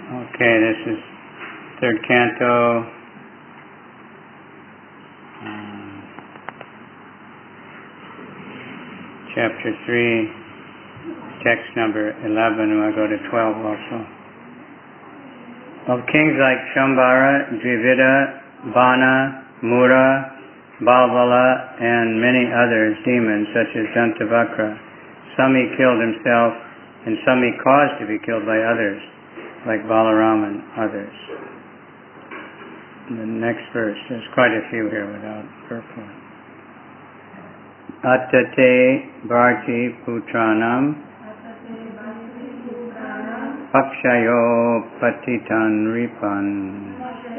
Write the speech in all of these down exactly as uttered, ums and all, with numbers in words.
Okay, this is third canto, um, chapter three, text number eleven. We'll go to twelve also. Of kings like Shambhara, Dvivida, Bana, Mura, Balvala, and many other demons such as Dantavakra, some he killed himself, and some he caused to be killed by others, like Balarama and others. And the next verse, there's quite a few here without purport. Attate Bharti Putranam Pakshayo Patitan Ripan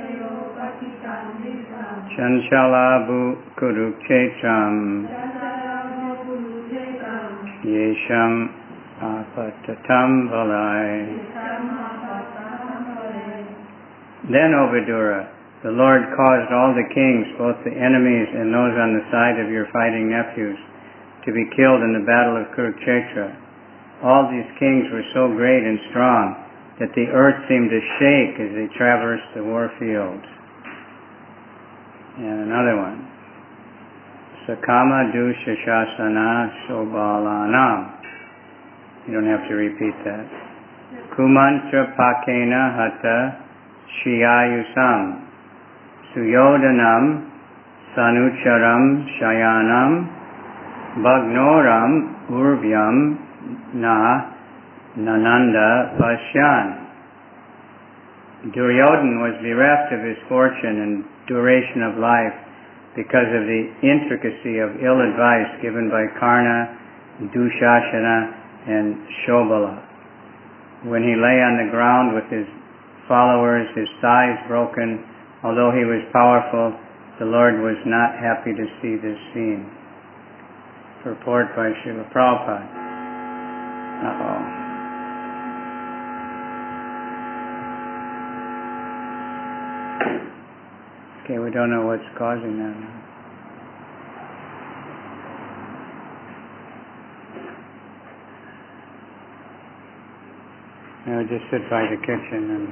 Chanchalabu Kurukchetram Yesham Apatatam Valai. Then, O Vidura, the Lord caused all the kings, both the enemies and those on the side of your fighting nephews, to be killed in the battle of Kurukshetra. All these kings were so great and strong that the earth seemed to shake as they traversed the war field. And another one. Sakama Dushashasana Sobalanam. You don't have to repeat that. Kumantra Pakena Hata Shiyayusam Suyodanam Sanucharam Shayanam Bhagnoram Urvyam Na Nananda Pashyan. Duryodhan was bereft of his fortune and duration of life because of the intricacy of ill advice given by Karna, Dushashana, and Shobala. When he lay on the ground with his followers, his thighs broken, although he was powerful, the Lord was not happy to see this scene. Purport by Srila Prabhupada. Uh-oh. Okay, we don't know what's causing that now. I would just sit by the kitchen and...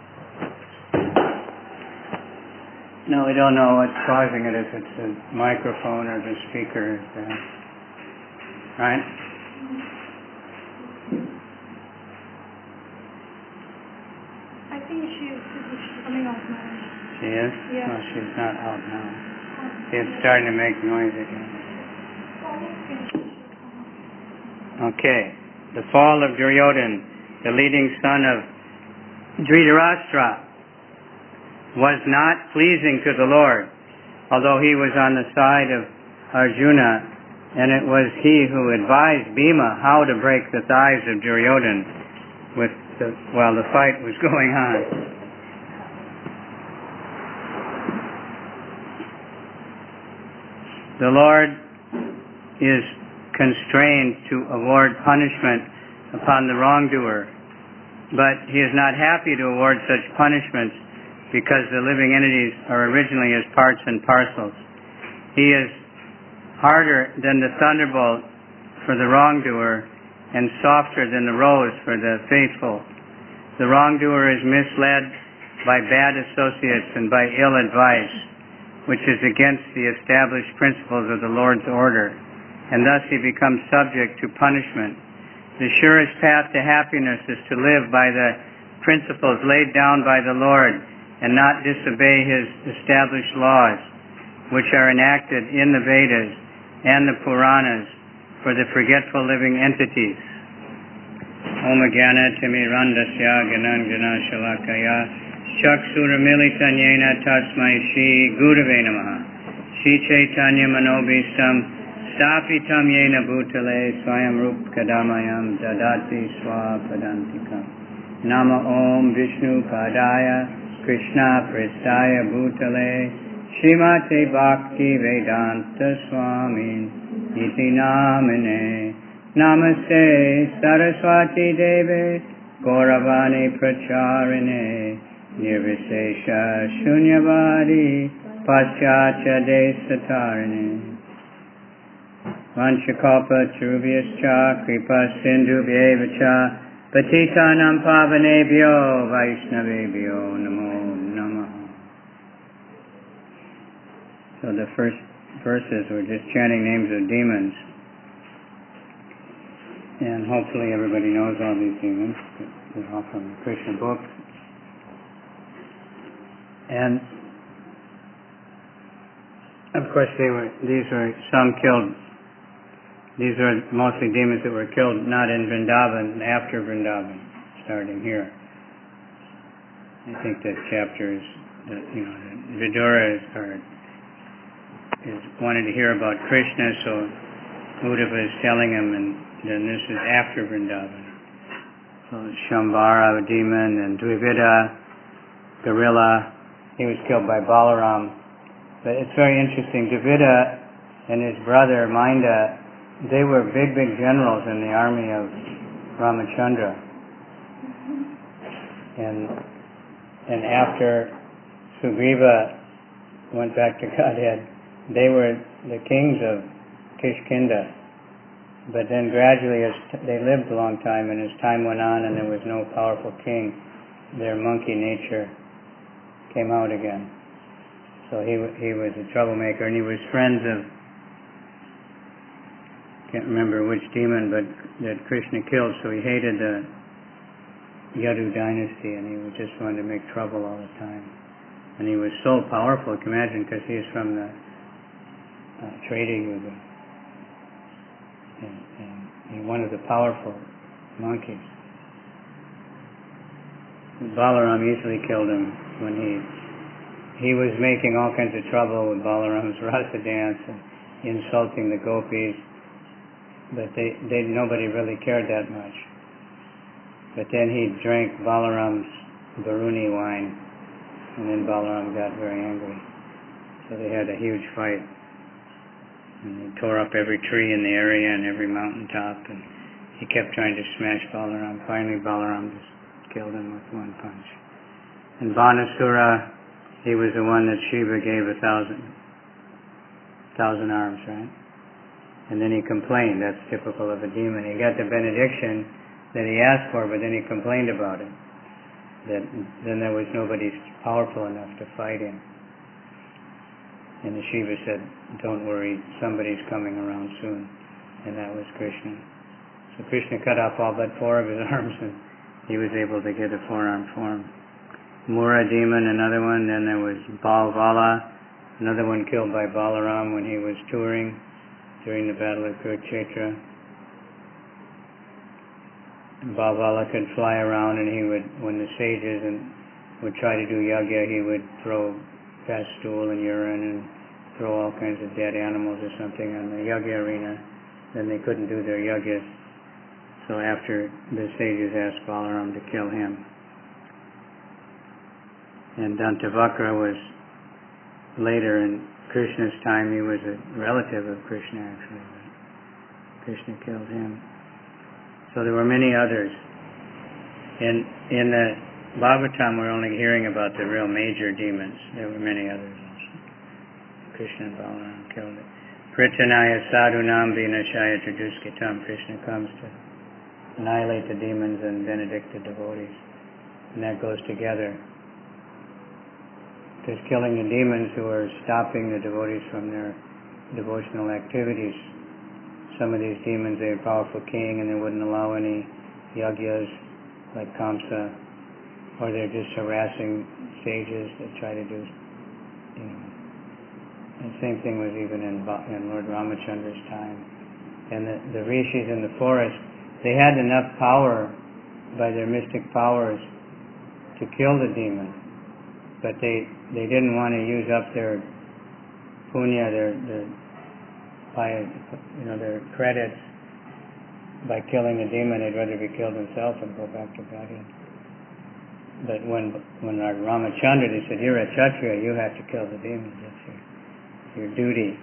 No, we don't know what's causing it, if it's the microphone or the speaker. Uh, right? I think she is she's coming out now. She is? Yeah. No, she's not out now. See, it's starting to make noise again. Okay. The fall of Duryodhan, the leading son of Dhritarashtra, was not pleasing to the Lord, although he was on the side of Arjuna, and it was he who advised Bhima how to break the thighs of Duryodhan with the, while the fight was going on. The Lord is constrained to award punishment upon the wrongdoer, but he is not happy to award such punishments because the living entities are originally his parts and parcels. He is harder than the thunderbolt for the wrongdoer and softer than the rose for the faithful. The wrongdoer is misled by bad associates and by ill advice, which is against the established principles of the Lord's order, and thus he becomes subject to punishment. The surest path to happiness is to live by the principles laid down by the Lord and not disobey his established laws, which are enacted in the Vedas and the Puranas for the forgetful living entities. Om Jnana Timirandasya Gyananjana Shalakaya Chaksuramilitan Yena Tasmai Shri Gurave Namaha Shri Chaitanya Manobhistam Stapitam Yena Bhutale Swayam Rup Kadamayam Dadati Swapadantikam Nama Om Vishnu Padaya Krishna Prestaya Bhutale Srimate Bhakti Vedanta Swami Iti Namine Namaste Saraswati Deve Gauravani Pracharine Nirvisesha Shunyavadi Paschatya Desatarine Vanchakalpa Churubhyascha Kripa Sindhubhyevacha Patitanam pavanebhyo Vaishnavebhyo Namo Namaha. So the first verses were just chanting names of demons. And hopefully everybody knows all these demons. They're all from the Krishna books. And of course they were, these were, some killed, these were mostly demons that were killed not in Vrindavan, after Vrindavan, starting here. I think that chapter is, that, you know, that Vidura is, or, is wanted to hear about Krishna, so Uddhava is telling him, and then this is after Vrindavan. So Shambhara, a demon, and Dvivida, gorilla, he was killed by Balaram. But it's very interesting, Dvivida and his brother Minda, they were big, big generals in the army of Ramachandra. And and after Sugriva went back to Godhead, they were the kings of Kishkinda. But then gradually, as t- they lived a long time, and as time went on and there was no powerful king, their monkey nature came out again. So he w- he was a troublemaker, and he was friends of, can't remember which demon, but that Krishna killed, so he hated the Yadu dynasty, and he was just wanted to make trouble all the time. And he was so powerful, you can imagine, because he is from the uh, Treta Yuga. And, and he one of the powerful monkeys. Balaram easily killed him when he he was making all kinds of trouble with Balaram's rasa dance and insulting the gopis. But they, they nobody really cared that much. But then he drank Balaram's Baruni wine, and then Balaram got very angry. So they had a huge fight. And he tore up every tree in the area and every mountaintop, and he kept trying to smash Balaram. Finally Balaram just killed him with one punch. And Banasura, he was the one that Shiva gave a thousand, thousand arms, right? And then he complained. That's typical of a demon. He got the benediction that he asked for, but then he complained about it. That then there was nobody powerful enough to fight him. And the Shiva said, "Don't worry, somebody's coming around soon." And that was Krishna. So Krishna cut off all but four of his arms, and he was able to get a four-arm form. Mura demon, another one. Then there was Balvala, another one killed by Balaram when he was touring during the Battle of Kurukshetra. Balvala could fly around, and he would, when the sages and would try to do yagya, he would throw fast stool and urine and throw all kinds of dead animals or something on the yagya arena. Then they couldn't do their yagyas. So after the sages asked Balaram to kill him. And Dantavakra was later in Krishna's time. He was a relative of Krishna, actually. But Krishna killed him. So there were many others. In in the Bhagavatam, we're only hearing about the real major demons. There were many others also. Krishna and Balaram killed it. Prityanaya sadhunam vinashaya traduskitam. Krishna comes to annihilate the demons and benedict the devotees. And that goes together. Because killing the demons who are stopping the devotees from their devotional activities. Some of these demons, they were a powerful king and they wouldn't allow any yagyas like Kamsa, or they're just harassing sages that try to do, you know. And the same thing was even in, in Lord Ramachandra's time. And the, the rishis in the forest, they had enough power by their mystic powers to kill the demon, but they they didn't want to use up their punya, their, their by, you know, their credits by killing the demon. They'd rather be killed themselves and go back to Godhead. But when when our Ramachandra, they said, "You're a Kshatriya, you have to kill the demons. That's your, your duty."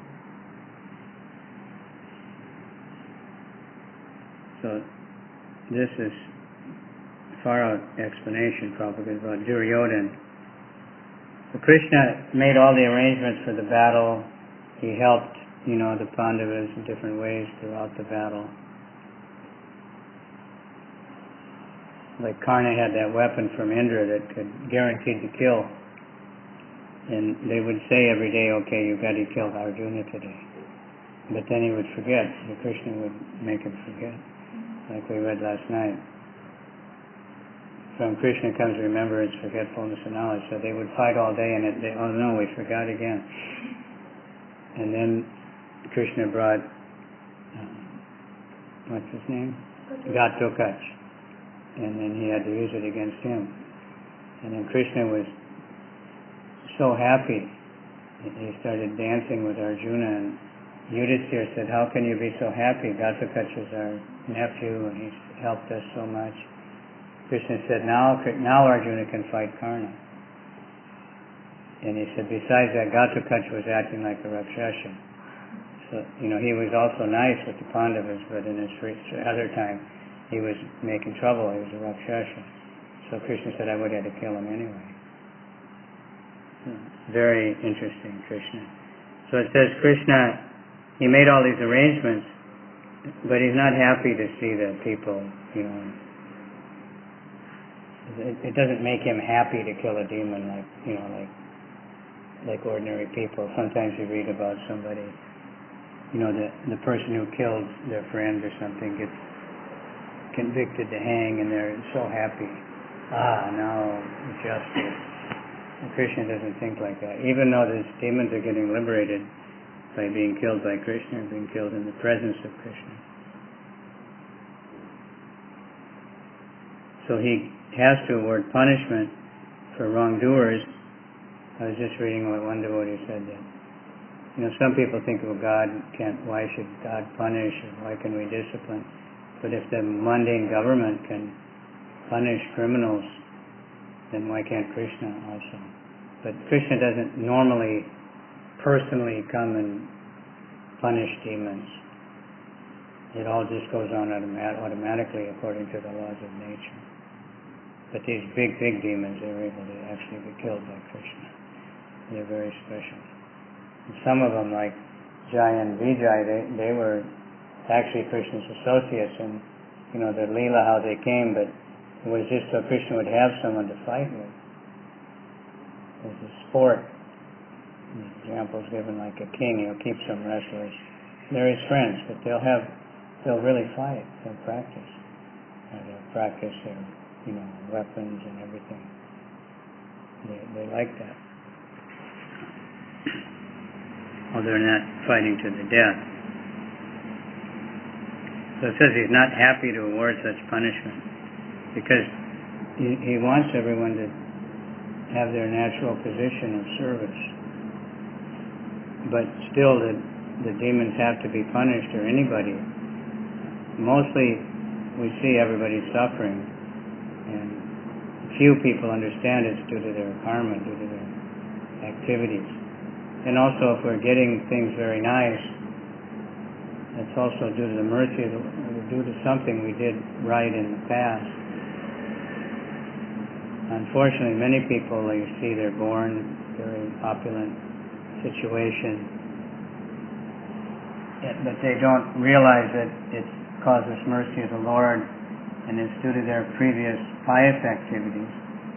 So this is far out explanation probably about Duryodhana. So Krishna made all the arrangements for the battle. He helped, you know, the Pandavas in different ways throughout the battle. like Karna had that weapon from Indra that could guaranteed to kill. And they would say every day, okay, you've got to kill Arjuna today. But then he would forget. So Krishna would make him forget, like we read last night. From Krishna comes remembrance, forgetfulness, and knowledge. So they would fight all day, and it, they, oh no, we forgot again. And then Krishna brought, uh, what's his name? Ghatotkacha. And then he had to use it against him. And then Krishna was so happy. He started dancing with Arjuna, and Yudhisthira said, how can you be so happy? Ghatotkacha is our nephew, and he's helped us so much. Krishna said, now, now Arjuna can fight Karna. And he said, besides that, Ghatotkacha was acting like a Rakshasa. So, you know, he was also nice with the Pandavas, but in his other time, he was making trouble. He was a Rakshasa. So Krishna said, I would have to kill him anyway. Very interesting, Krishna. So it says Krishna, he made all these arrangements, but he's not happy to see the people, you know. It, it doesn't make him happy to kill a demon like, you know, like like ordinary people. Sometimes you read about somebody, you know, the the person who killed their friend or something gets convicted to hang, and they're so happy. Ah, now justice. And Krishna doesn't think like that. Even though these demons are getting liberated by being killed by Krishna, being killed in the presence of Krishna. So he has to award punishment for wrongdoers. I was just reading what one devotee said that, you know, some people think, well, God can't, why should God punish, or why can we discipline? But if the mundane government can punish criminals, then why can't Krishna also? But Krishna doesn't normally personally come and punish demons. It all just goes on automat- automatically according to the laws of nature. But these big, big demons, they're able to actually be killed by Krishna. They're very special. And some of them, like Jaya and Vijay, they, they were actually Krishna's associates, and, you know, the Leela, how they came, but it was just so Krishna would have someone to fight with. It was a sport. The example is given like a king, he'll keep some wrestlers. They're his friends, but they'll have, they'll really fight. They'll practice. And they'll practice their, you know, weapons and everything. They, they like that. Well, they're not fighting to the death. So it says he's not happy to award such punishment, because he, he wants everyone to have their natural position of service. But still, the, the demons have to be punished, or anybody. Mostly, we see everybody suffering, and few people understand it's due to their karma, due to their activities. And also, if we're getting things very nice, it's also due to the mercy, of the, due to something we did right in the past. Unfortunately, many people, you see, they're born very opulent situation, but they don't realize that it's because of the mercy of the Lord, and it's due to their previous pious activities,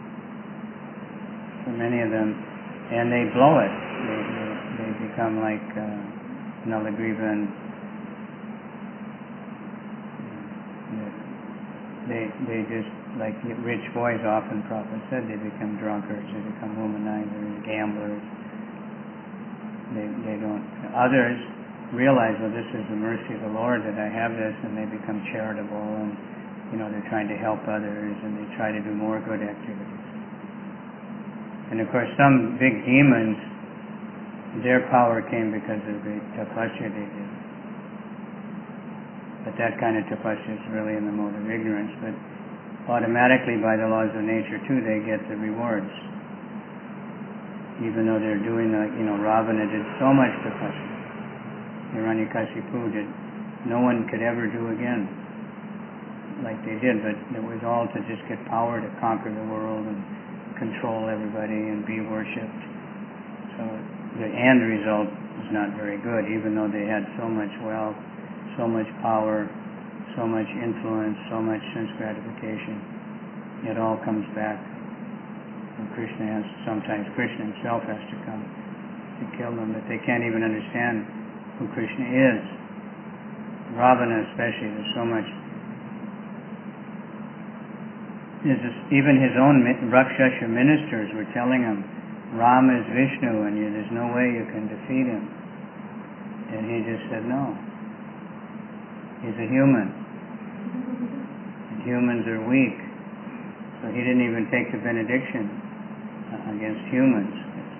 for many of them, and they blow it. They, they, they become like uh, Nalagriva, and they they just, like rich boys often, Prabhupada said, they become drunkards, they become womanizers, gamblers. They they don't. Others realize, well, this is the mercy of the Lord that I have this, and they become charitable, and, you know, they're trying to help others, and they try to do more good activities. And of course, some big demons, their power came because of the tapasya they did. But that kind of tapasya is really in the mode of ignorance. But automatically, by the laws of nature too, they get the rewards. Even though they're doing, the, you know, Ravana did so much tapasya. Hiranyakashipu did, no one could ever do again like they did, but it was all to just get power to conquer the world and control everybody and be worshipped. So the end result was not very good, even though they had so much wealth, so much power, so much influence, so much sense gratification. it all comes back. And Krishna has, sometimes Krishna himself has to come to kill them, but they can't even understand who Krishna is. Ravana especially, there's so much. There's this, even his own Rakshasa ministers were telling him, Rama is Vishnu and you, there's no way you can defeat him. And he just said no. He's a human. And humans are weak. So he didn't even take the benediction against humans.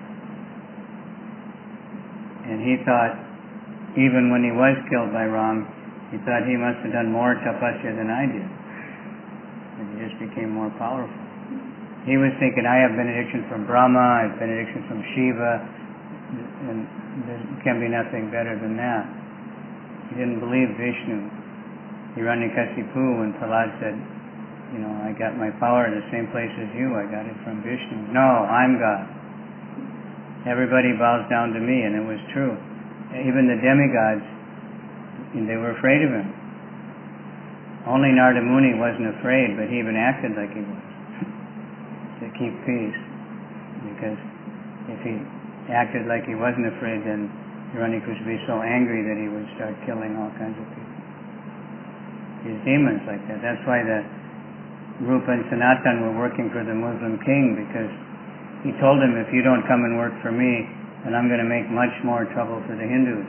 And he thought, even when he was killed by Ram, he thought he must have done more tapasya than I did. And he just became more powerful. He was thinking, I have benediction from Brahma, I have benediction from Shiva, and there can be nothing better than that. He didn't believe Vishnu. Hiranyakasipu, when Prahlad said, you know, I got my power in the same place as you, I got it from Vishnu. No, I'm God. Everybody bows down to me, and it was true. Even the demigods, they were afraid of him. Only Narada Muni wasn't afraid, but he even acted like he was, to keep peace. Because if he acted like he wasn't afraid, then Hiranyakasipu would be so angry that he would start killing all kinds of people. These demons like that. That's why the Rupa and Sanatan were working for the Muslim king, because he told them, if you don't come and work for me, then I'm going to make much more trouble for the Hindus.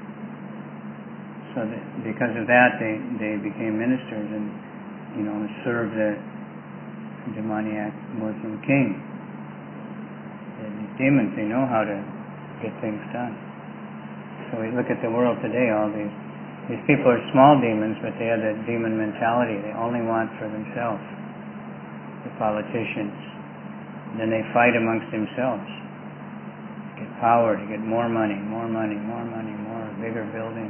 So that because of that, they, they became ministers and, you know, served the demoniac Muslim king. And these demons, they know how to get things done. So we look at the world today, all these these people are small demons, but they have that demon mentality. They only want for themselves. The politicians. And then they fight amongst themselves. Get power, to get more money, more money, more money, more bigger buildings,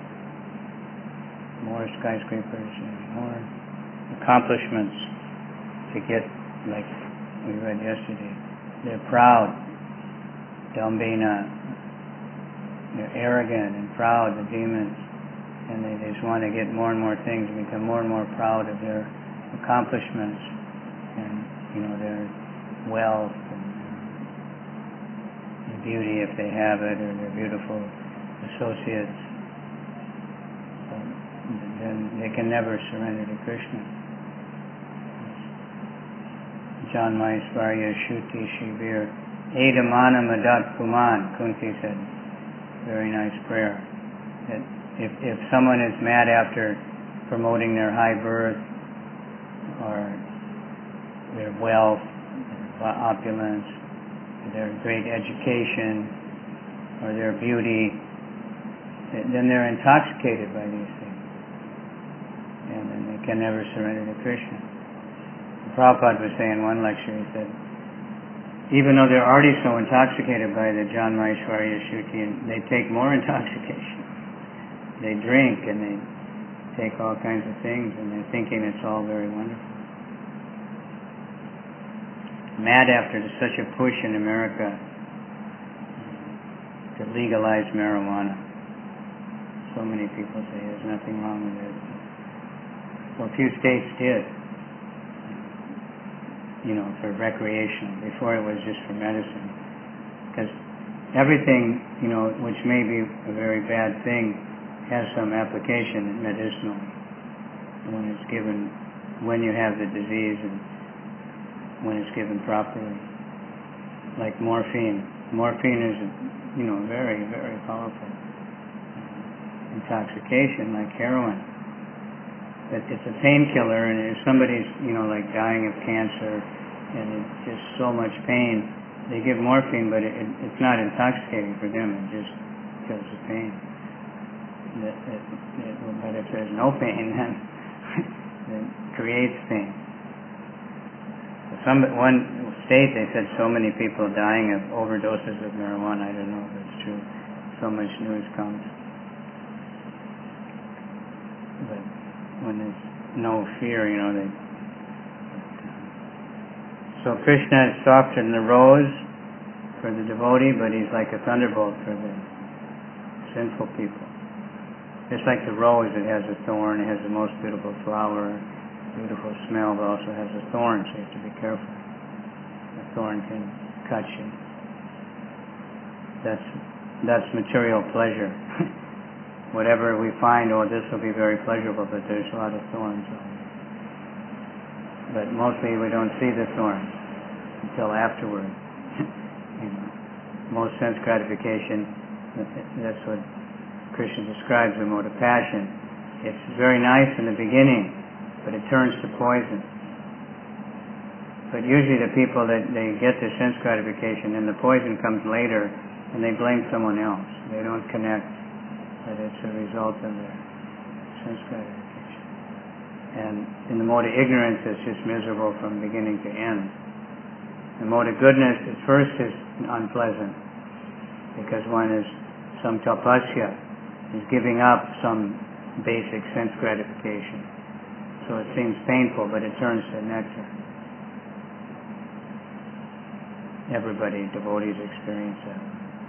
more skyscrapers, and more accomplishments to get, like we read yesterday. They're proud. Dambina. They're arrogant and proud, the demons. And they just want to get more and more things, and become more and more proud of their accomplishments and, you know, their wealth and their beauty if they have it, or their beautiful associates. So then they can never surrender to Krishna. John Maheshwarya Shuti Shivir Edamana Madat Kuman, Kunti said. Very nice prayer. That If, if someone is mad after promoting their high birth or their wealth, their opulence, their great education, or their beauty, then they're intoxicated by these things. And then they can never surrender to Krishna. Prabhupada was saying in one lecture, he said, even though they're already so intoxicated by the John Maheshwarya Shuti, they take more intoxication. They drink and they take all kinds of things, and they're thinking it's all very wonderful. Mad after such a push in America to legalize marijuana. So many people say there's nothing wrong with it. Well, a few states did, you know, for recreation. Before it was just for medicine. Because everything, you know, which may be a very bad thing, has some application medicinal when it's given, when you have the disease and when it's given properly. Like morphine. Morphine is, you know, very, very powerful intoxication, like heroin. But it's a painkiller, and if somebody's, you know, like dying of cancer and it's just so much pain, they give morphine, but it, it, it's not intoxicating for them. It just kills the pain. That, that, that, but if there's no pain, then it creates pain. Some one state they said so many people dying of overdoses of marijuana. I don't know if it's true. So much news comes, but when there's no fear, you know, they. So Krishna is softer than the rose for the devotee, but he's like a thunderbolt for the sinful people. Just like the rose, it has a thorn, it has the most beautiful flower, beautiful smell, but also has a thorn, so you have to be careful. The thorn can cut you. That's that's material pleasure. Whatever we find, oh, this will be very pleasurable, but there's a lot of thorns. But mostly we don't see the thorns until afterward. You know, most sense gratification, that's what Krishna describes the mode of passion. It's very nice in the beginning, but it turns to poison. But usually the people that they get their sense gratification and the poison comes later, and they blame someone else. They don't connect that it's a result of their sense gratification. And in the mode of ignorance, it's just miserable from beginning to end. The mode of goodness at first is unpleasant, because one is some tapasya, is giving up some basic sense gratification. So it seems painful, but it turns to nectar. Everybody, devotees experience that.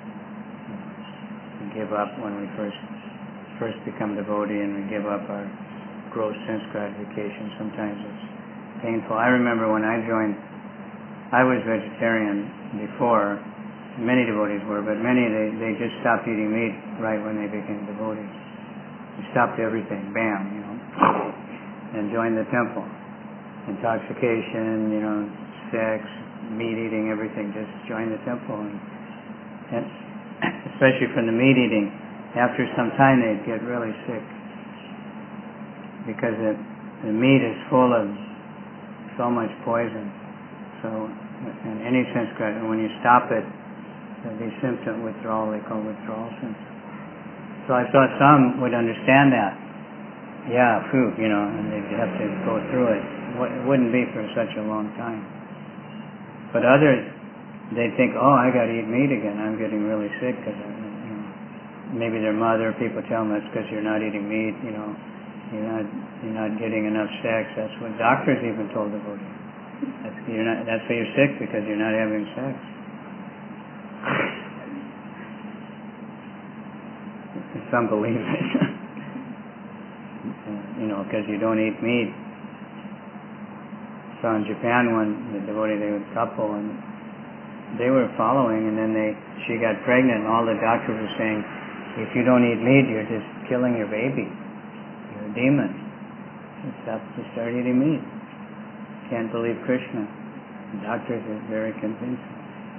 We give up when we first first become devotee, and we give up our gross sense gratification. Sometimes it's painful. I remember when I joined, I was vegetarian before. Many devotees were, but many, they, they just stopped eating meat right when they became devotees. They stopped everything, bam, you know, and joined the temple. Intoxication, you know, sex, meat eating, everything, just join the temple. And, and especially from the meat eating, after some time they'd get really sick, because it, the meat is full of so much poison. So in any sense, when you stop it, there'll be symptom withdrawal, they call withdrawal symptoms. So I thought some would understand that. Yeah, phew, you know, and they'd have to go through it. It wouldn't be for such a long time. But others, they think, oh, I got to eat meat again. I'm getting really sick because, you know, maybe their mother, people tell them that's because you're not eating meat. You know, you're not you're not getting enough sex. That's what doctors even told the Buddha. That's you're not. That's why you're sick, because you're not having sex. Some believe it. You know, because you don't eat meat. So in Japan, one the devotee, they were a couple, and they were following, and then they she got pregnant, and all the doctors were saying, if you don't eat meat, you're just killing your baby. You're a demon. You stop to start eating meat. Can't believe Krishna. The doctors are very convincing.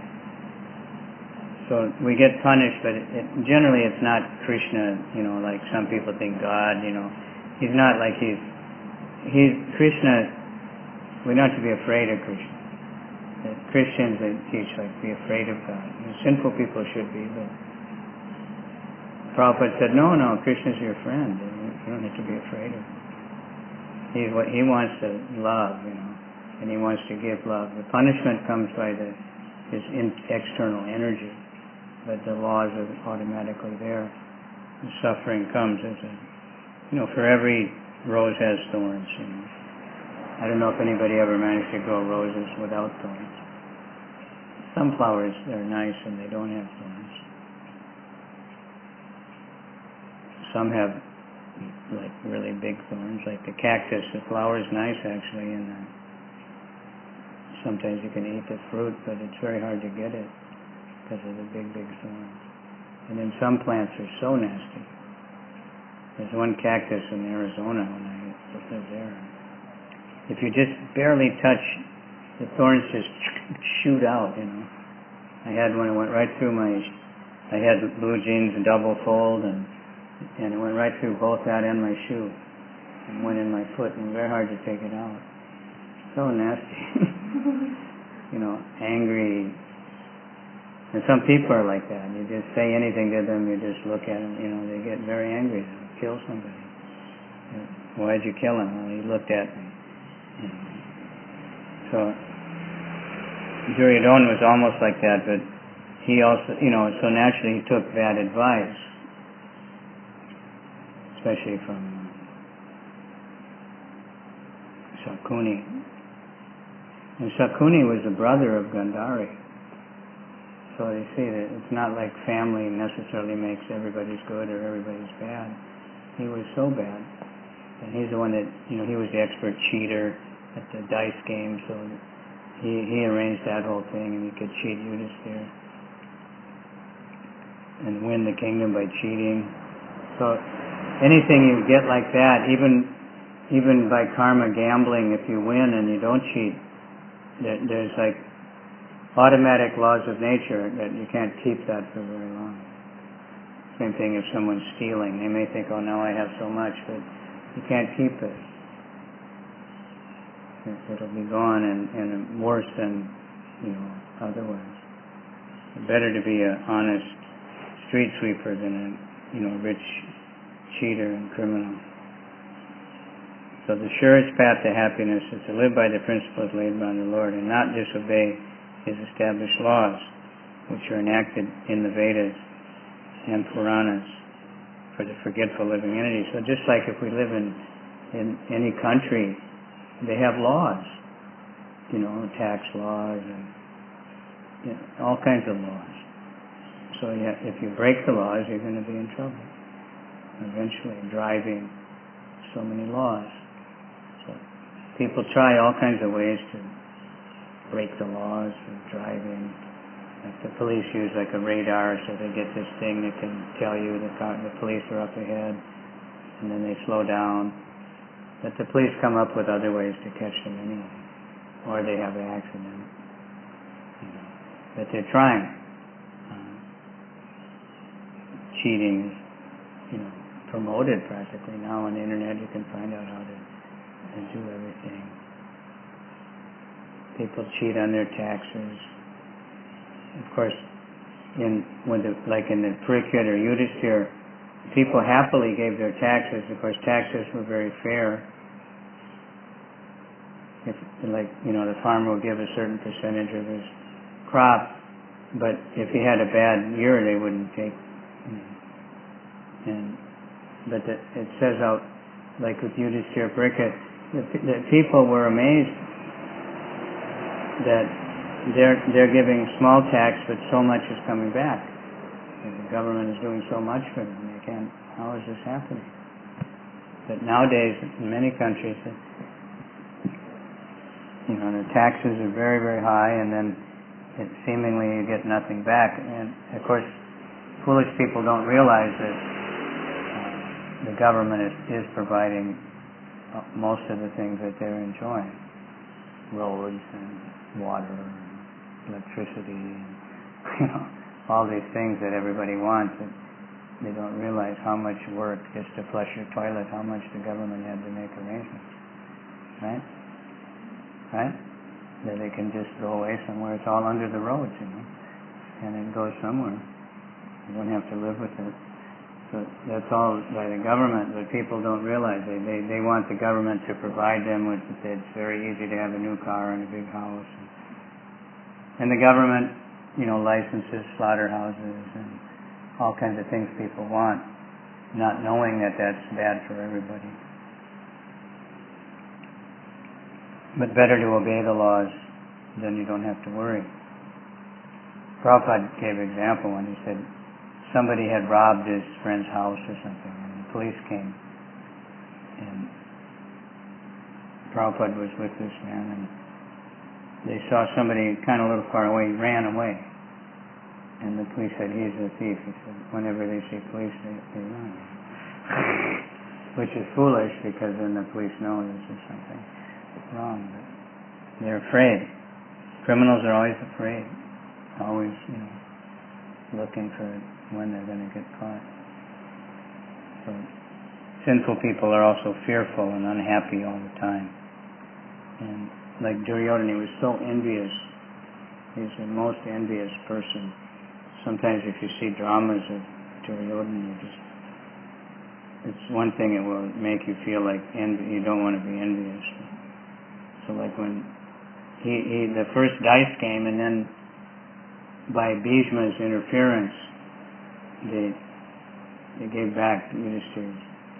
So we get punished, but it, it, generally it's not Krishna, you know, like some people think God, you know. He's not like he's, he's Krishna, we're not to be afraid of Krishna. The Christians, they teach, like, be afraid of God. The sinful people should be, but Prabhupada said, no, no, Krishna's your friend. You don't have to be afraid of him. He's what he wants to love, you know, and he wants to give love. The punishment comes by the his in, external energy, but the laws are automatically there. The suffering comes as a, you know, for every rose has thorns, you know. I don't know if anybody ever managed to grow roses without thorns. Some flowers, they're nice and they don't have thorns. Some have like really big thorns, like the cactus. The flower's nice actually, and uh, sometimes you can eat the fruit, but it's very hard to get it because of the big, big thorns. And then some plants are so nasty. There's one cactus in Arizona when I lived there. If you just barely touch, the thorns just shoot out, you know. I had one that went right through my, I had blue jeans and double fold, and and it went right through both that and my shoe, and went in my foot, and very hard to take it out. So nasty. You know, angry. And some people are like that. You just say anything to them, you just look at them, you know, they get very angry. They'll kill somebody. Why'd you kill him? Well, he looked at me. So Duryodhana was almost like that, but he also, you know, so naturally he took bad advice, especially from Sakuni. And Sakuni was the brother of Gandhari. So you see that it's not like family necessarily makes everybody's good or everybody's bad. He was so bad. And he's the one that, you know, he was the expert cheater at the dice game, so he, he arranged that whole thing, and he could cheat Yudhisthira and win the kingdom by cheating. So anything you get like that, even even by karma gambling, if you win and you don't cheat, there, there's like automatic laws of nature that you can't keep that for very long. Same thing if someone's stealing. They may think, oh, now I have so much, but you can't keep it. It'll be gone and, and worse than, you know, otherwise. It's better to be an honest street sweeper than a, you know, rich cheater and criminal. So the surest path to happiness is to live by the principles laid by the Lord and not disobey His established laws, which are enacted in the Vedas and Puranas for the forgetful living entity. So just like if we live in, in any country, they have laws, you know, tax laws and you know, all kinds of laws. So yeah, if you break the laws, you're going to be in trouble. Eventually, driving, so many laws. So people try all kinds of ways to break the laws of driving. Like the police use like a radar, so they get this thing that can tell you the car, the police are up ahead, and then they slow down. But the police come up with other ways to catch them anyway, or they have an accident. You know. But they're trying. Cheating is, you know, promoted practically now on the internet. You can find out how to, to do everything. People cheat on their taxes. Of course, in when the, like in the Parikshit or Yudhisthira, people happily gave their taxes. Of course, taxes were very fair. If, like, you know, the farmer will give a certain percentage of his crop, but if he had a bad year, they wouldn't take. And but the, it says out, like with Yudhisthira Parikshit, the, the people were amazed that they're they're giving small tax, but so much is coming back. And the government is doing so much for them. They can't. How is this happening? But nowadays, in many countries, you know, the taxes are very very high, and then it seemingly you get nothing back. And of course, foolish people don't realize that the government is, is providing most of the things that they're enjoying. Roads and water and electricity and, you know, all these things that everybody wants. And they don't realize how much work just to flush your toilet, how much the government had to make arrangements. Right? Right? That they can just go away somewhere. It's all under the roads, you know. And it goes somewhere. You don't have to live with it. So that's all by the government, but people don't realize. They, they, they want the government to provide them with, it's very easy to have a new car and a big house. And the government, you know, licenses slaughterhouses and all kinds of things people want, not knowing that that's bad for everybody. But better to obey the laws, then you don't have to worry. Prabhupada gave an example when he said, somebody had robbed his friend's house or something, and the police came. And Prabhupada was with this man, and they saw somebody kind of a little far away, ran away. And the police said, he's a thief. He said, whenever they see police, they, they run. Which is foolish, because then the police know this is something wrong. But they're afraid. Criminals are always afraid. Always, you know, looking for when they're going to get caught. So sinful people are also fearful and unhappy all the time. And like Duryodhana, he was so envious. He's the most envious person. Sometimes if you see dramas of Duryodhana, you just, it's one thing, it will make you feel like envy. You don't want to be envious. So like when he, he the first dice game, and then by Bhishma's interference, they they gave back Yudhisthira.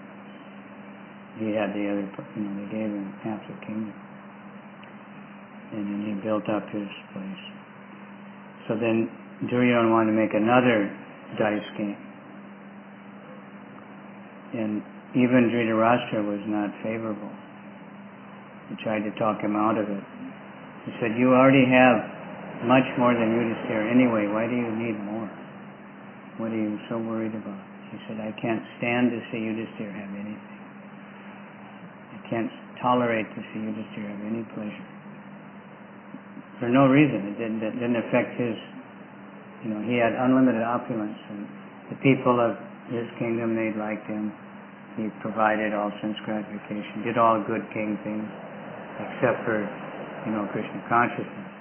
He had the other, you know, they gave him half the kingdom, and then he built up his place. So then Duryodhana wanted to make another dice game, and even Dhritarashtra was not favorable. He tried to talk him out of it. He said, you already have much more than Yudhisthira anyway. Why do you need more? What are you so worried about? He said, I can't stand to see Yudhisthira have anything. I can't tolerate to see Yudhisthira have any pleasure. For no reason. It didn't, it didn't affect his, you know, he had unlimited opulence, and the people of his kingdom, they liked him. He provided all sense gratification, did all good king things, except for, you know, Krishna consciousness.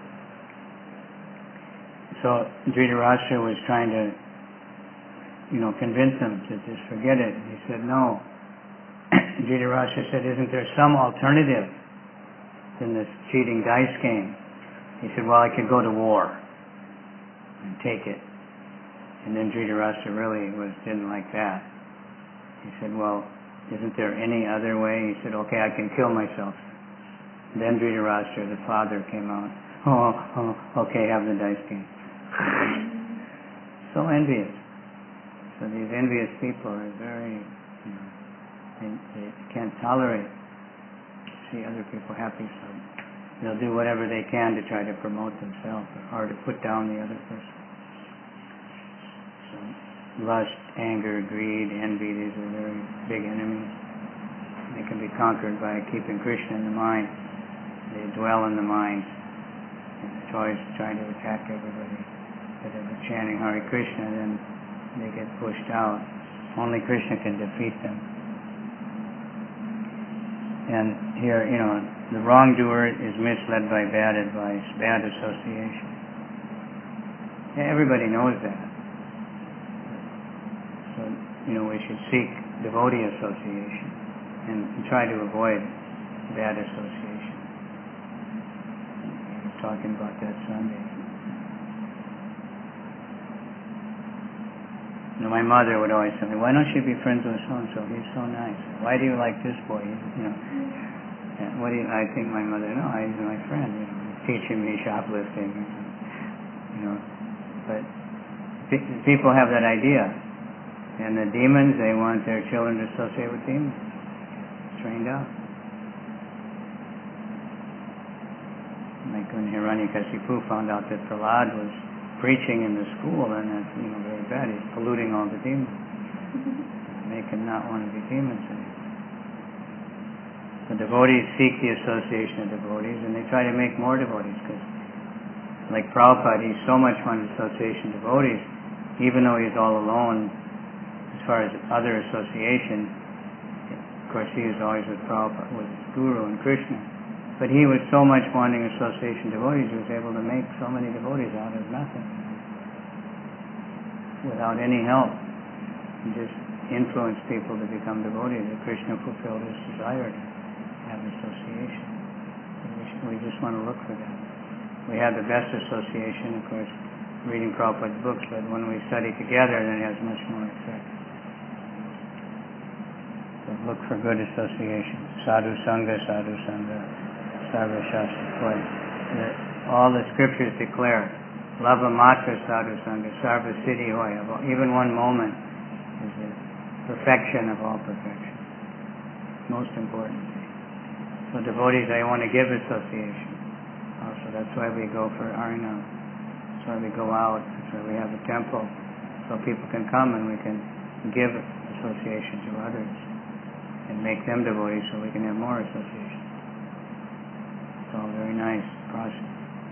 So Dhritarashtra was trying to, you know, convince him to just forget it. He said, no. Dhritarashtra said, isn't there some alternative than this cheating dice game? He said, well, I could go to war and take it. And then Dhritarashtra really was, didn't like that. He said, well, isn't there any other way? He said, okay, I can kill myself. Then Dhritarashtra, the father, came out. Oh, oh, okay, have the dice game. So envious. So these envious people are very, you know, they, they can't tolerate to see other people happy, so they'll do whatever they can to try to promote themselves or to put down the other person. So lust, anger, greed, envy, these are very big enemies. They can be conquered by keeping Krishna in the mind. They dwell in the mind. And they're always trying to attack everybody. But if they're chanting Hare Krishna, then they get pushed out. Only Krishna can defeat them. And here, you know, the wrongdoer is misled by bad advice, bad association. Yeah, everybody knows that. So, you know, we should seek devotee association and try to avoid bad association. We were talking about that Sunday. You know, my mother would always tell me, why don't you be friends with so-and-so? He's so nice. Why do you like this boy? He's, you know, and what do you, I think my mother, no, he's my friend. You know, he's teaching me shoplifting. You know, but pe- people have that idea. And the demons, they want their children to associate with demons. It's trained out. Like when Hiranyakasipu found out that Prahlad was preaching in the school, and that's, you know, very bad. He's polluting all the demons. Make him not want to be demons anymore. The devotees seek the association of devotees, and they try to make more devotees, because like Prabhupada, he's so much wanted association of devotees, even though he's all alone as far as other association. Of course, he was always with Prabhupada, with his guru and Krishna. But he was so much wanting association devotees, he was able to make so many devotees out of nothing. Without any help. He just influenced people to become devotees. That Krishna fulfilled his desire to have association. We just want to look for that. We have the best association, of course, reading Prabhupada's books, but when we study together, then it has much more effect. So look for good association. Sadhu Sangha, Sadhu Sangha. Sarva Shastra Koy. All the scriptures declare, Lava Matra Sadhu Sangha, Sarva Siddhi Hoy. Even one moment is the perfection of all perfection. Most important thing. So devotees, they want to give association. Also, that's why we go for Harinam. That's why we go out. That's why we have a temple. So people can come and we can give association to others and make them devotees so we can have more association. It's all very nice process.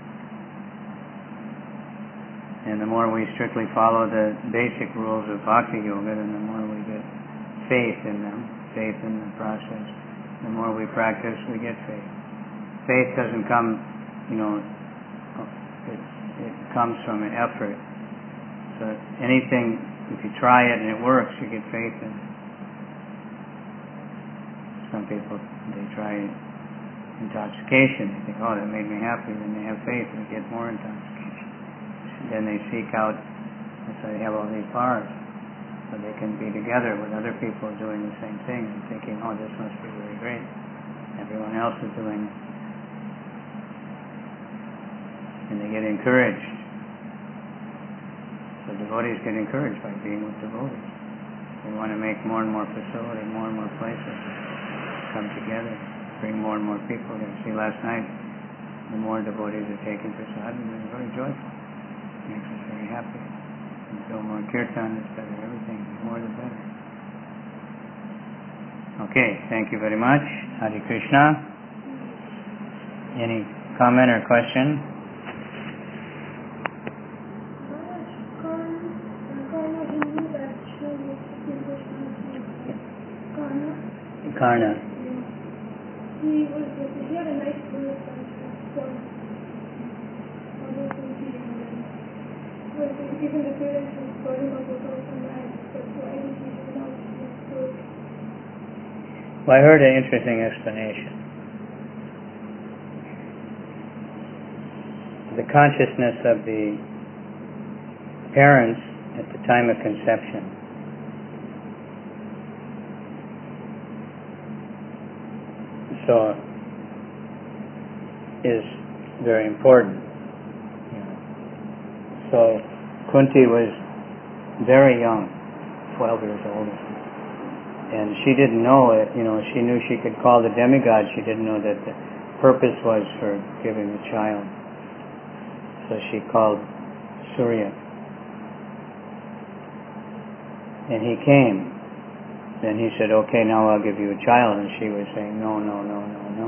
And the more we strictly follow the basic rules of Bhakti Yoga, then the more we get faith in them, faith in the process. The more we practice, we get faith. Faith doesn't come, you know, it, it comes from an effort. So anything, if you try it and it works, you get faith in it. Some people, they try intoxication. They think, oh, that made me happy. Then they have faith and they get more intoxication. Then they seek out, that's why they have all these bars, so they can be together with other people doing the same thing and thinking, oh, this must be really great. Everyone else is doing it. And they get encouraged. So devotees get encouraged by being with devotees. We want to make more and more facility, more and more places come together, bring more and more people there. See, last night, the more devotees are taken to sadhana, they're very joyful. It makes us very happy. And so more kirtan is better, everything, the more the better. Okay, thank you very much. Hare Krishna. Any comment or question? Karna. He was, he had a nice voice and was, was even the parents was calling him was also nice, but why did he not good? Well, I heard an interesting explanation. The consciousness of the parents at the time of conception so is very important. So Kunti was very young, twelve years old, and she didn't know it. You know, she knew she could call the demigod. She didn't know that the purpose was for giving a child. So she called Surya, and he came. Then he said, okay, now I'll give you a child. And she was saying, no, no, no, no, no.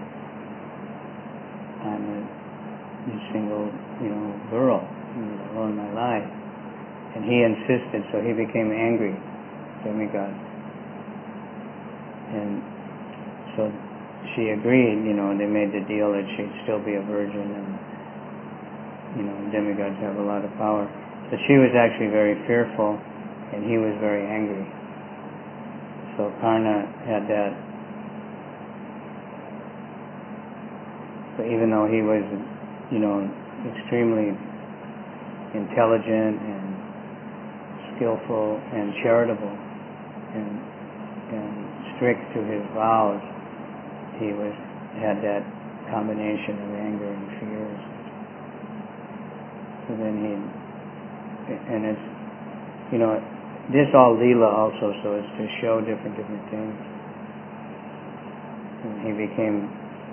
I'm a, a single, you know, girl, all my life. And he insisted, so he became angry, demigod. And so she agreed, you know, they made the deal that she'd still be a virgin, and, you know, demigods have a lot of power. So she was actually very fearful, and he was very angry. So Karna had that. So even though he was, you know, extremely intelligent and skillful and charitable and, and strict to his vows, he was had that combination of anger and fears. So then he, and it's, you know, this all Leela also, so it's to show different different things. And he became,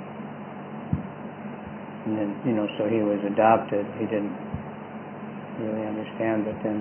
and then, you know, so he was adopted. He didn't really understand, but then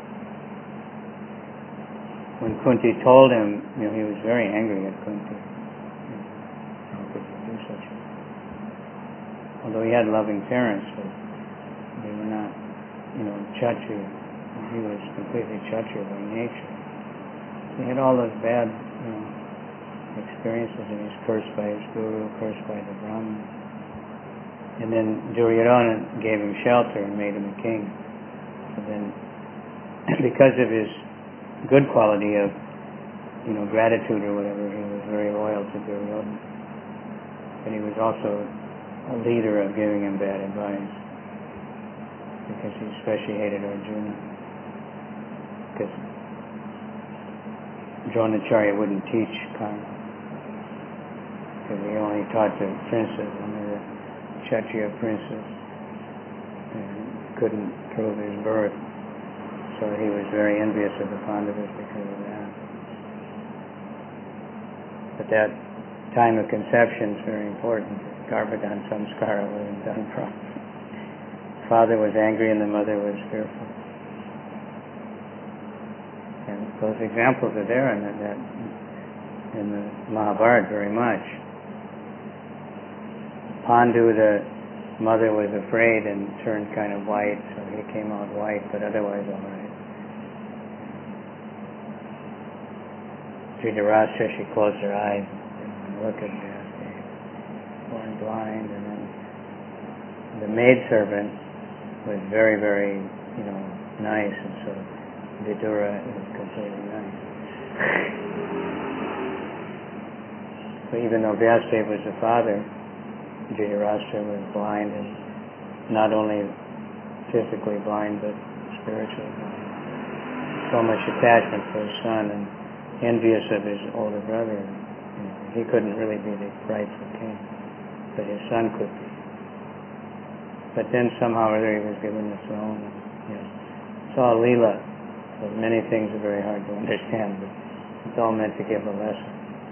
when Kunti told him, you know, he was very angry at Kunti. How could you do such a thing? Although he had loving parents, but they were not, you know, chachi. He was completely chatur by nature. He had all those bad, you know, experiences, and he was cursed by his guru, cursed by the Brahmin. And then Duryodhana gave him shelter and made him a king. So then, because of his good quality of, you know, gratitude or whatever, he was very loyal to Duryodhana. But he was also a leader of giving him bad advice, because he especially hated Arjuna. Because Dronacharya wouldn't teach Karna, because he only taught the princes, only the Kshatriya princes, and couldn't prove his birth. So he was very envious of the Pandavas because of that. But that time of conception is very important. Garbhadan samskara wasn't done properly. Father was angry and the mother was fearful. And those examples are there in that in the Mahabharata very much. Pandu, the mother, was afraid and turned kind of white, so he came out white, but otherwise all right. Dhritarashtra, she closed her eyes and looked at me, born blind, and then the maidservant was very, very, you know, nice, and so Vidura is completely nice. So even though Vyasdev was the father, Dhritarashtra was blind, and not only physically blind, but spiritually blind. So much attachment for his son, and envious of his older brother. You know, he couldn't really be the rightful king, but his son could be. But then somehow or other he was given the throne. And, you know, it's all Leela. So many things are very hard to understand, but it's all meant to give a lesson.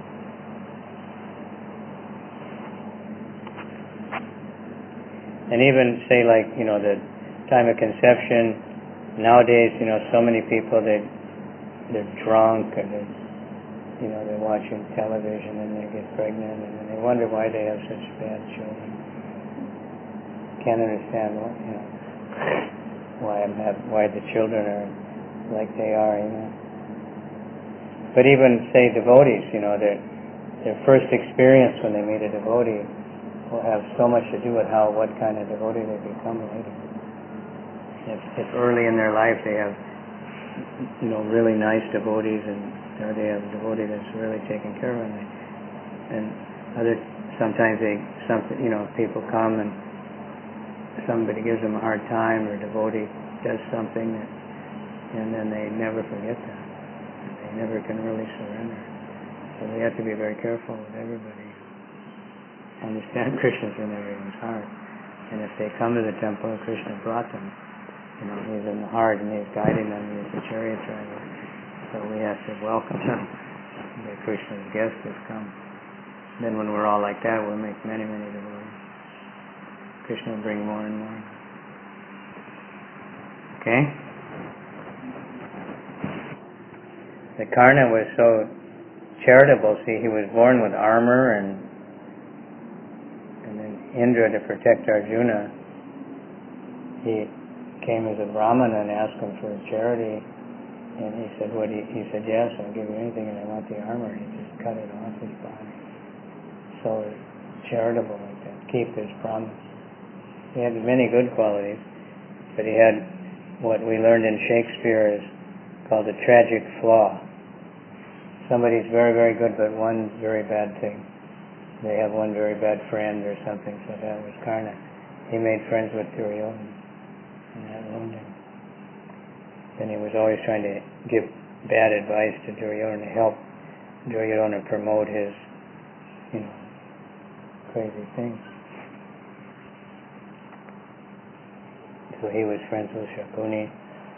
And even say like, you know, the time of conception, nowadays, you know, so many people, they, they're drunk, or they're, you know, they're watching television and they get pregnant, and then they wonder why they have such bad children. Can't understand what, you know, why I'm have, why the children are like they are, you know. But even say devotees, you know, their their first experience when they meet a devotee will have so much to do with how what kind of devotee they become later. If, if early in their life they have, you know, really nice devotees, and or they have a devotee that's really taking care of them, and other sometimes they something, you know, people come and somebody gives them a hard time, or a devotee does something, that, and then they never forget that. They never can really surrender. So we have to be very careful with everybody. Understand Krishna's in everyone's heart. And if they come to the temple, Krishna brought them. You know, he's in the heart and he's guiding them. He's the chariot driver. So we have to welcome them. That Krishna's guest has come. Then when we're all like that, we'll make many, many devotees. Krishna will bring more and more. Okay? The Karna was so charitable. See, he was born with armor, and and then Indra, to protect Arjuna, he came as a Brahmana and asked him for charity, and he said, "What?" He, he said, "Yes, I'll give you anything, and I want the armor." And he just cut it off his body. So charitable like that. Keep his promise. He had many good qualities, but he had what we learned in Shakespeare is called a tragic flaw. Somebody's very, very good, but one very bad thing. They have one very bad friend or something, so that was Karna. He made friends with Duryodhana, and that ruined him. Then he was always trying to give bad advice to Duryodhana to help Duryodhana promote his, you know, crazy things. So he was friends with Shakuni.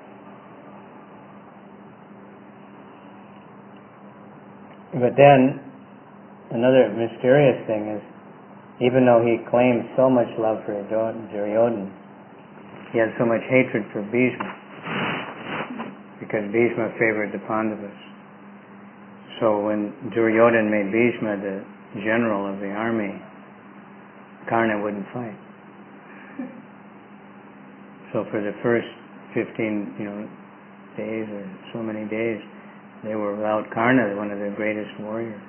But then, another mysterious thing is, even though he claimed so much love for Duryodhana, he had so much hatred for Bhishma, because Bhishma favored the Pandavas. So when Duryodhana made Bhishma the general of the army, Karna wouldn't fight. So for the first fifteen, you know, days or so many days, they were without Karna, one of the greatest warriors.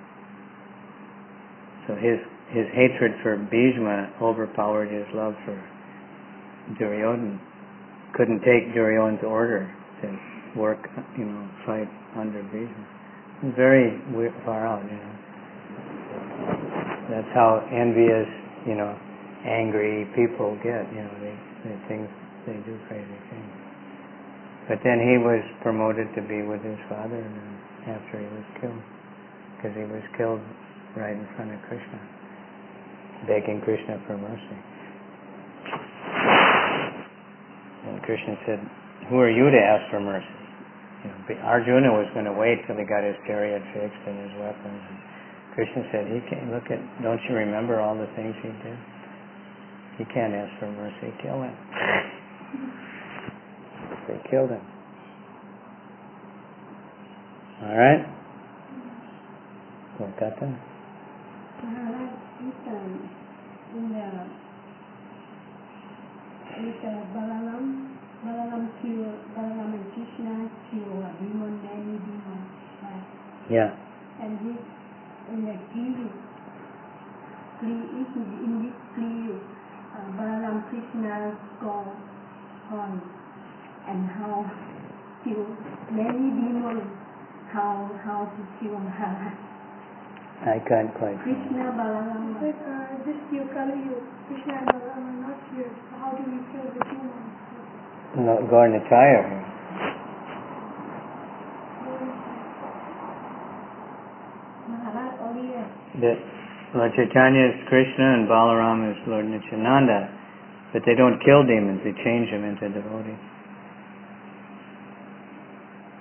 So his his hatred for Bhishma overpowered his love for Duryodhana. Couldn't take Duryodhana's order to work, you know, fight under Bhishma. Very far out, you know. That's how envious, you know, angry people get. You know, they they think they do crazy things. But then he was promoted to be with his father, and after he was killed, because he was killed right in front of Krishna, begging Krishna for mercy. And Krishna said, "Who are you to ask for mercy?" You know, Arjuna was going to wait till he got his chariot fixed and his weapons. And Krishna said, "He can't look at. Don't you remember all the things he did? He can't ask for mercy. Kill him." They killed him. All right. What got that? Maharaj, with, um, in the, with uh, Balaram, Balaram killed, Balaram and Krishna killed uh, demon, many demons, right? Yeah. And this, in the Giri, in this Giri, uh, Balaram Krishna go on, and how kill many demons, how how to kill Maharaj. I can't quite. Krishna, Balaram. But uh, this year, Kali Yuga, Krishna and Balaram are not here. So how do we kill the demons? No, Gaurnicaya. Maharaj earlier. The Lord Chaitanya is Krishna and Balaram is Lord Nityananda, but they don't kill demons; they change them into devotees.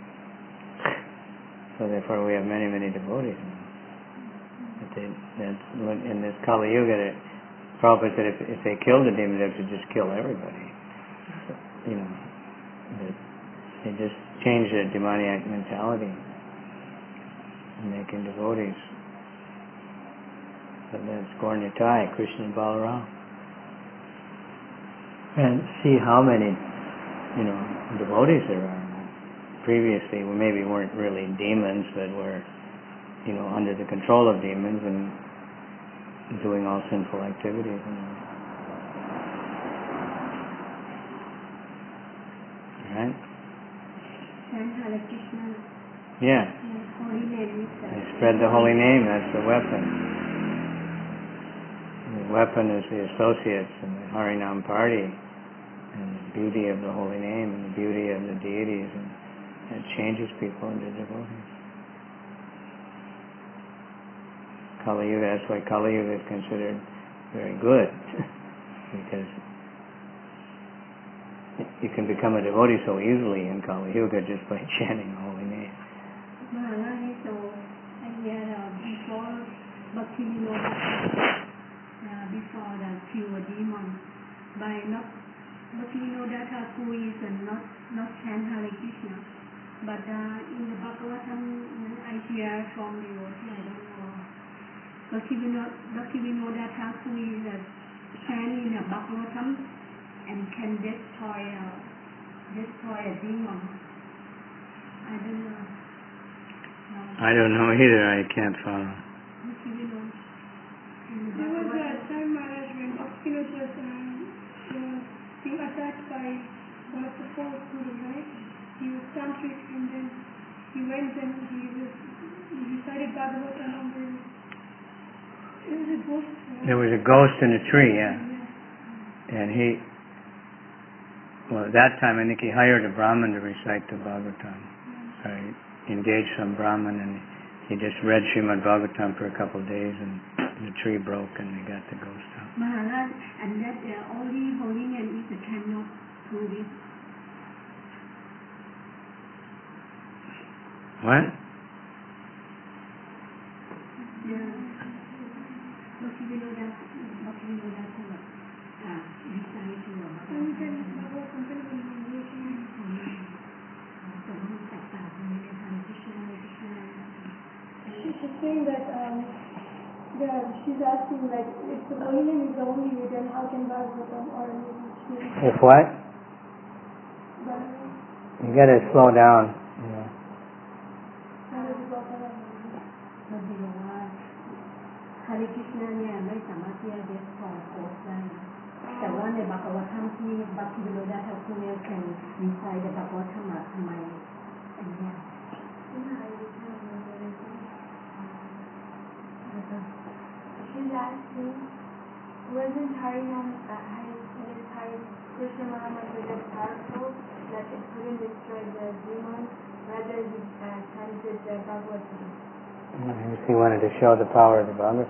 So therefore we have many, many devotees. But they, that's, in this Kali Yuga, that Prabhupada said if, if they killed the demons, they should just kill everybody. So, you know, that they just change their demoniac mentality and making devotees. So that's Gaura-Nitai, Krishna and Balaram. And see how many, you know, devotees there are. Previously, we maybe weren't really demons, but were, you know, under the control of demons and doing all sinful activities. And all. Right? And Hare Krishna. Yeah. Holy name. They spread the holy name. That's the weapon. The weapon is the associates and the Harinam party, and the beauty of the holy name and the beauty of the deities, and it changes people into devotees. Kali Yuga, that's why Kali Yuga is considered very good, because you can become a devotee so easily in Kali Yuga just by chanting the holy name. Maharaj, so I hear uh, before Bhakti Vinod, uh, before the pure demon, by not Bhakti Vinodata Thakur is uh, not not chant Hare Krishna, but uh, in the Bhagavatam I hear from the I don't know. Bhakti Vinod Bhakti Vinodata Thakur is uh, chant in the Bhagavatam and can destroy uh, destroy a demon. I don't know. No. I don't know either. I can't follow. Bhakti Vinod. in the There was a Bhagavatam. time management of Vinod was um, uh, being attacked by one of the four gurus, right? He was tantric, and then he went and he was he recited Bhagavatam on the it was a ghost. Uh, There was a ghost in a tree, yeah. yeah. And he, well, at that time, I think he hired a Brahmin to recite the Bhagavatam. So he engaged some Brahmin, and he just read Srimad Bhagavatam for a couple of days, and the tree broke, and they got the ghost out. Maharaj, and that uh, only holy name is cannot prove it. What? Yeah. Bhakti Vinodata, Bhakti Vinodata, uh, recite to uh, And we can Bhagavatam can be using so one chapter, Hare Krishna, Hare Krishna. she's just saying that um yeah, she's asking like if the holy name is the only way, then how can Bhagavatam or maybe she If what? but You gotta slow down. You know. how does it work out? บางทีบอกว่า Hare Krishna เนี่ยไม่สามารถที่จะเดสคอร์โคสได้ แต่ว่าในบักวัตถัมที่บัคคิวิโนดาทาคุเนี่ยแข่งดีไซน์ในบักวัตถัมทำไมอันเนี้ย She's asking, wasn't Harinam, uh, Hari, Hari Krishna Mahamudra just powerful that it couldn't destroy the demons, rather he uh, chanted the Bhagavatam? He wanted to show the power of the Bhagavatam.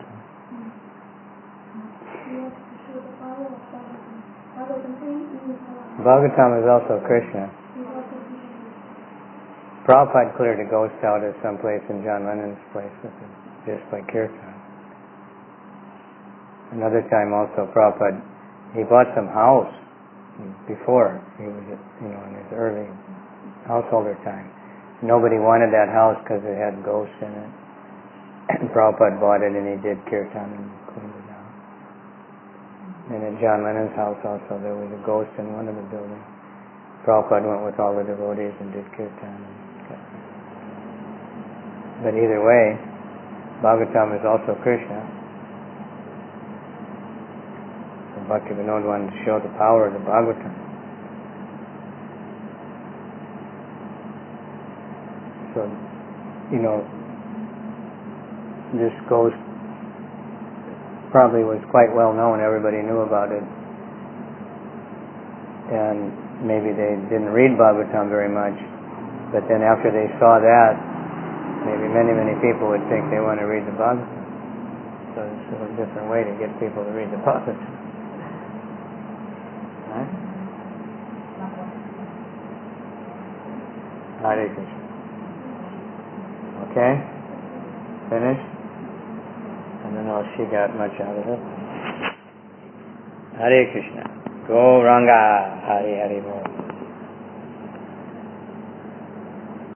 She wants to show the power of Bhagavatam. Bhagavatam is uh, Bhagavatam is also Krishna. is also Krishna. Prabhupada cleared a ghost out at some place in John Lennon's place just by kirtan. Another time also Prabhupada, he bought some house before, he was, you know, in his early householder time. Nobody wanted that house because it had ghosts in it. And Prabhupada bought it and he did kirtan and cleaned it out. And at John Lennon's house also there was a ghost in one of the buildings. Prabhupada went with all the devotees and did kirtan. But either way, Bhagavatam is also Krishna. So Bhakti Vinod wanted to show the power of the Bhagavatam. So, you know, this ghost probably was quite well known. Everybody knew about it. And maybe they didn't read Bhagavatam very much. But then after they saw that, maybe many, many people would think they want to read the Bhagavatam. So it's a different way to get people to read the Bhagavatam. Right? Hare Krishna. Okay? Finished? I don't know if she got much out of it. Hare Krishna. Go Ranga. Hare Hare Bol.